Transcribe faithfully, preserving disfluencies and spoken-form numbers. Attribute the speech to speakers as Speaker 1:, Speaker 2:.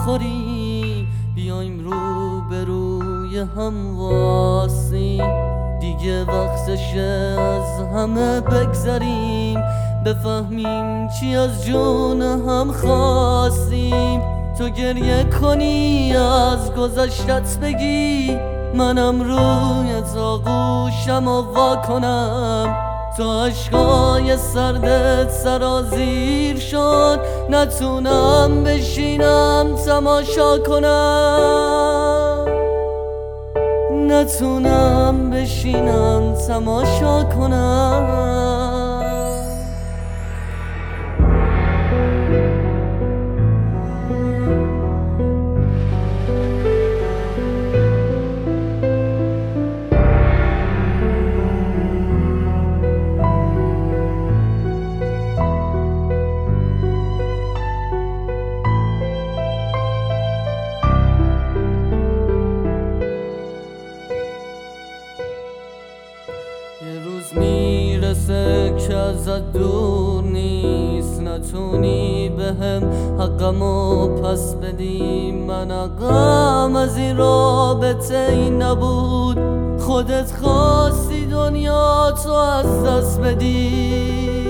Speaker 1: نخوری، بیایم رو به روی هم واسی. دیگه وقتشه از همه بگذریم، بفهمیم چی از جون هم خواستیم. تو گریه کنی از گذشتت بگی، منم روی آغوشم و وا کنم. تا عشقای سردت سرازیر شد، نتونم بشینم تماشا کنم، نتونم بشینم تماشا کنم. یه روز میرسه که ازت دور نیست، نتونی بهم حقمو پس بدی. من حقم از این رابطه این نبود، خودت خواستی دنیا تو از دست بدی.